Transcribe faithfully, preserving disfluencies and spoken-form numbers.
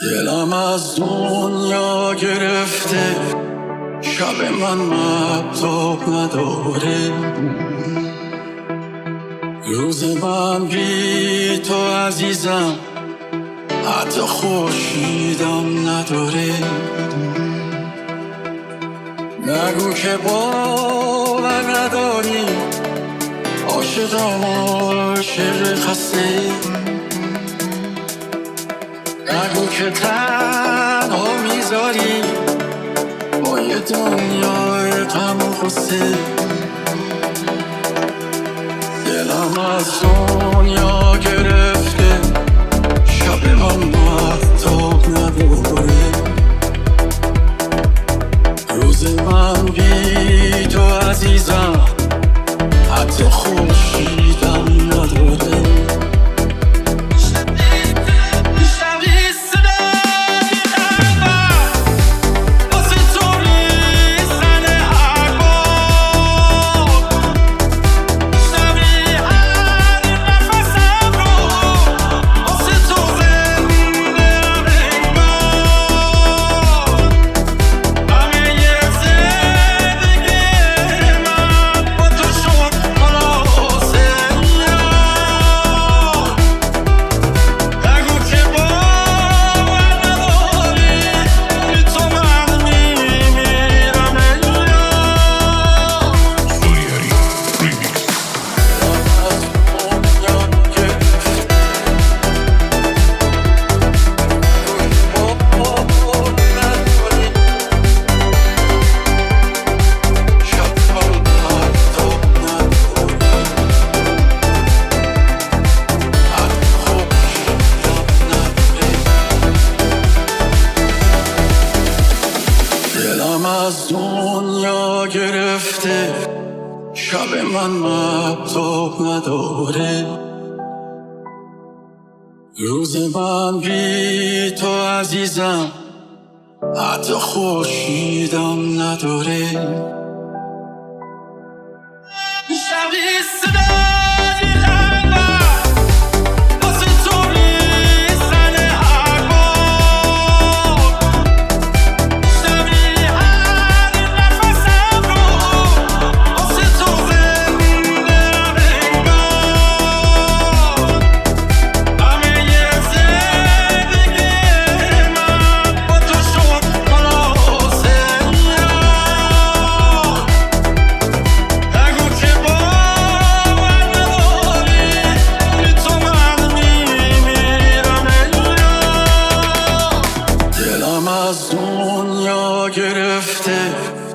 دلم از دنیا گرفته، شب من مهتاب نداره. روز من بی تو عزیزم، حتی خورشیدم نداره. نگو که باور نداری، عاشقم عاشق خسته. نگو که تنها میذاری با یه دنیای غم و غصه. دلم از دنیا گرفته، شب من مهتاب نداره. روز من بی تو عزیزم، حتی خورشیدم نداره. از دنیا گرفته، شب من مهتاب نداره. روز من بی تو عزیزم، حتی خورشیدم نداره. از دنیا گرفته،